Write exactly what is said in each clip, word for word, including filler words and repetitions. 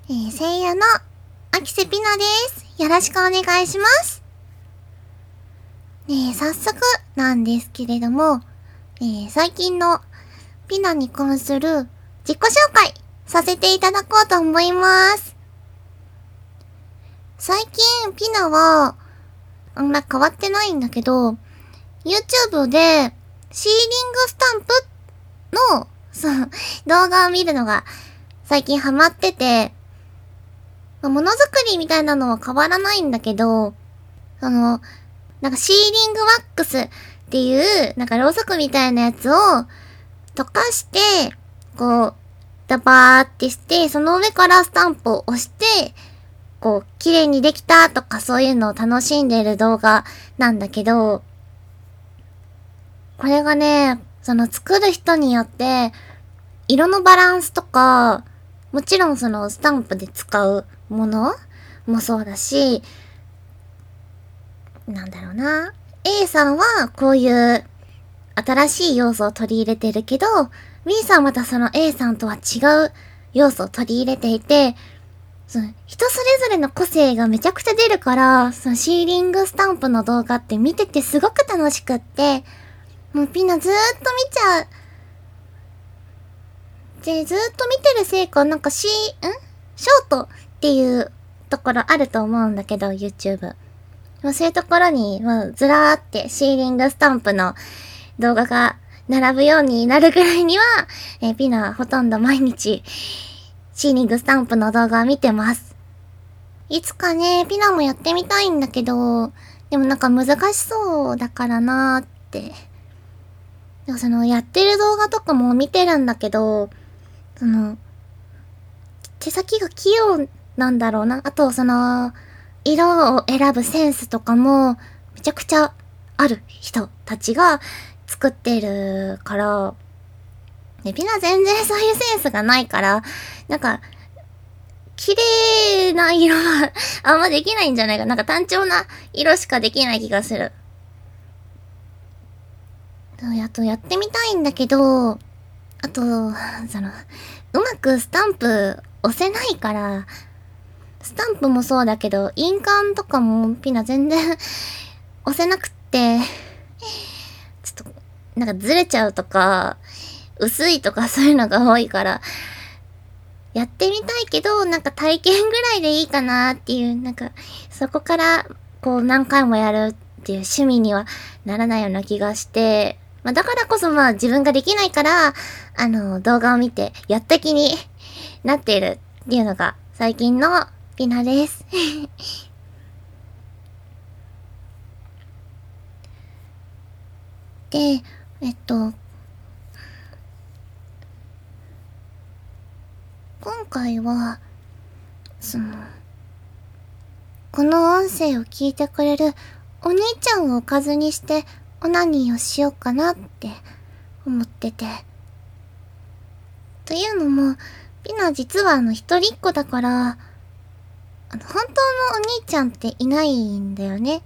えー、声優の秋瀬ピナです。よろしくお願いします。ねえ、早速なんですけれども、えー、最近のピナに関する自己紹介させていただこうと思います。最近ピナは、あんま変わってないんだけど、YouTube でシーリングスタンプの、そう、動画を見るのが最近ハマってて、ものづくりみたいなのは変わらないんだけど、その、なんかシーリングワックスっていう、なんかろうそくみたいなやつを溶かして、こう、ダバーってして、その上からスタンプを押して、こう、綺麗にできたとかそういうのを楽しんでいる動画なんだけど、これがね、その作る人によって、色のバランスとか、もちろんそのスタンプで使うものもそうだし、なんだろうな。A さんはこういう新しい要素を取り入れてるけど、B さんはまたその A さんとは違う要素を取り入れていて、その人それぞれの個性がめちゃくちゃ出るから、そのシーリングスタンプの動画って見ててすごく楽しくって、もうピナずーっと見ちゃう。で、ずーっと見てるせいか、なんかシー、んショートっていうところあると思うんだけど、YouTube。そういうところに、もうずらーってシーリングスタンプの動画が並ぶようになるぐらいには、えー、ピナはほとんど毎日、シーリングスタンプの動画を見てます。いつかね、ピナもやってみたいんだけど、でもなんか難しそうだからなーって。でもその、やってる動画とかも見てるんだけど、その、手先が器用なんだろうな。あと、その、色を選ぶセンスとかも、めちゃくちゃある人たちが作ってるから、ね、ピナ全然そういうセンスがないから、なんか、綺麗な色はあんまできないんじゃないか。なんか単調な色しかできない気がする。あとやってみたいんだけど、あと、その、うまくスタンプ押せないから、スタンプもそうだけど、印鑑とかもピナ全然押せなくって、ちょっと、なんかずれちゃうとか、薄いとかそういうのが多いから、やってみたいけど、なんか体験ぐらいでいいかなっていう、なんか、そこから、こう何回もやるっていう趣味にはならないような気がして、まあだからこそまあ自分ができないから、あの、動画を見て、やった気になっているっていうのが最近のピナです。で、えっと、今回は、その、この音声を聞いてくれるお兄ちゃんをおかずにしてオナニーをしようかなって思ってて。というのも、ピナ実はあの一人っ子だから、あの、本当のお兄ちゃんっていないんだよね。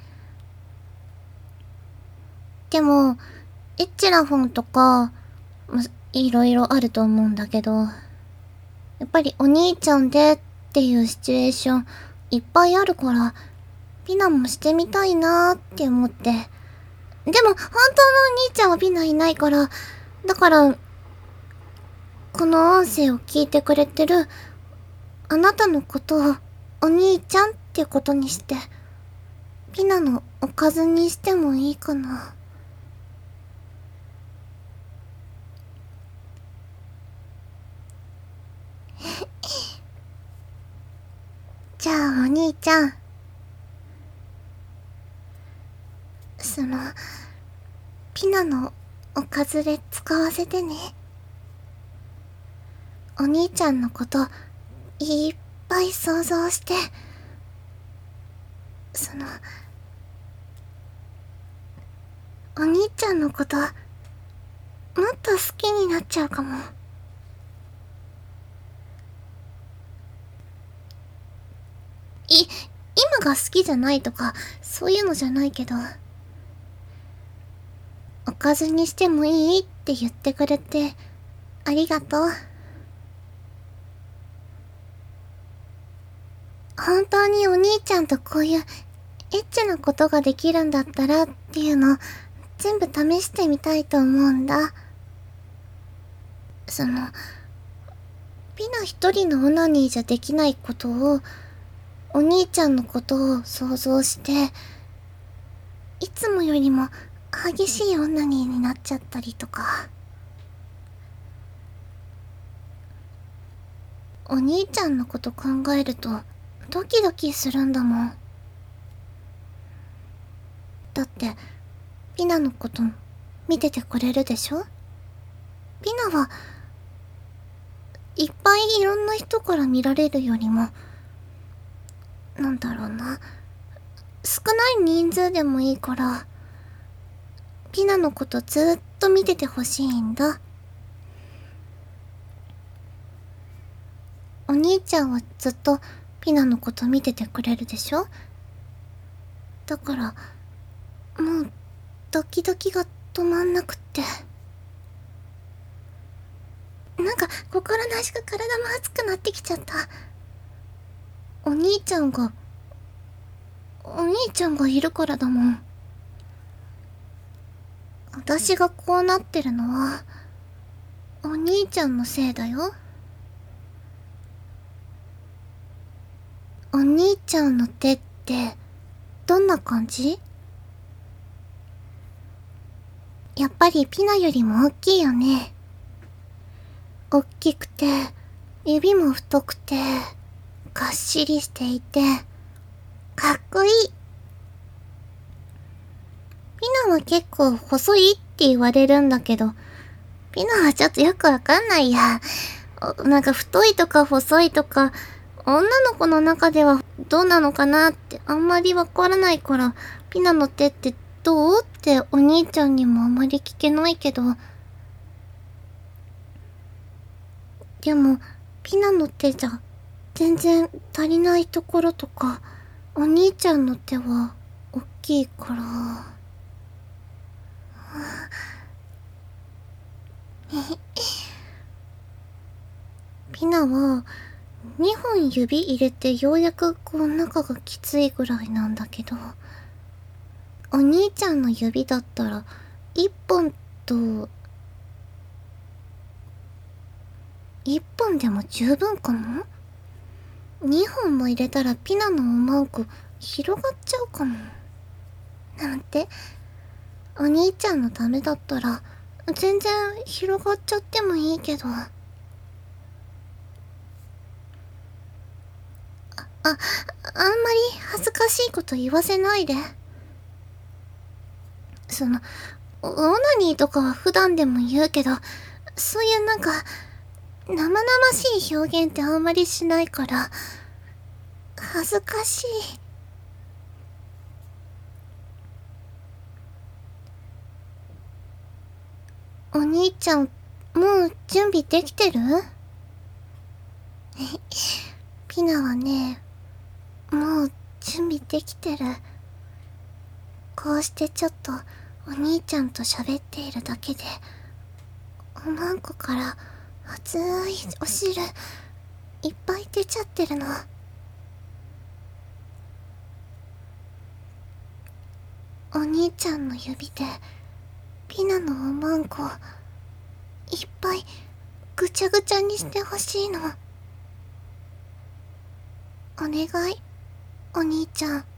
でも、エッチな本とか、ま、いろいろあると思うんだけど、やっぱりお兄ちゃんでっていうシチュエーションいっぱいあるから、ピナもしてみたいなーって思って。でも、本当のお兄ちゃんはピナいないから、だから、この音声を聞いてくれてる、あなたのことを、お兄ちゃんってことにして、ピナのおかずにしてもいいかな。じゃあお兄ちゃん、その、ピナのおかずで使わせてね。お兄ちゃんのこといっぱい想像して、その、お兄ちゃんのこともっと好きになっちゃうかも。い、今が好きじゃないとかそういうのじゃないけど、おかずにしてもいいって言ってくれてありがとう。 本当にお兄ちゃんとこういうエッチなことができるんだったらっていうの全部試してみたいと思うんだ。その、ピナ一人のオナニーじゃできないことを、お兄ちゃんのことを想像して、いつもよりも激しいオナニーになっちゃったりとか。お兄ちゃんのこと考えるとドキドキするんだもん。だって、ピナのこと見ててくれるでしょ？ピナはいっぱいいろんな人から見られるよりも、なんだろうな、少ない人数でもいいから、ピナのことずっと見ててほしいんだ。お兄ちゃんはずっとピナのこと見ててくれるでしょ？だから、もう、ドキドキが止まんなくって。なんか、心なしか体も熱くなってきちゃった。お兄ちゃんが、お兄ちゃんがいるからだもん。私がこうなってるのは、お兄ちゃんのせいだよ。お兄ちゃんの手って、どんな感じ？やっぱりピナよりも大きいよね。大きくて、指も太くて、がっしりしていて、かっこいい。ピナは結構細いって言われるんだけど、ピナはちょっとよくわかんないや。なんか太いとか細いとか、女の子の中ではどうなのかなってあんまりわからないから、ピナの手ってどうってお兄ちゃんにもあんまり聞けないけど、でも、ピナの手じゃ全然足りないところとか、お兄ちゃんの手は大きいから。ピナはにほん指入れてようやくこう中がきついぐらいなんだけど、お兄ちゃんの指だったらいっぽんといっぽんでも十分かも？にほんも入れたらピナのおまんこ広がっちゃうかも。なんて、お兄ちゃんのためだったら全然広がっちゃってもいいけど。あ、あ、あんまり恥ずかしいこと言わせないで。その、オナニーとかは普段でも言うけど、そういうなんか、生々しい表現ってあんまりしないから、恥ずかしい。お兄ちゃん、もう準備できてる？ピナはね、もう準備できてる。こうしてちょっとお兄ちゃんと喋っているだけで、おまんこから熱いお汁いっぱい出ちゃってるの。お兄ちゃんの指でピナのおまんこいっぱいぐちゃぐちゃにしてほしいの。お願い、お兄ちゃん。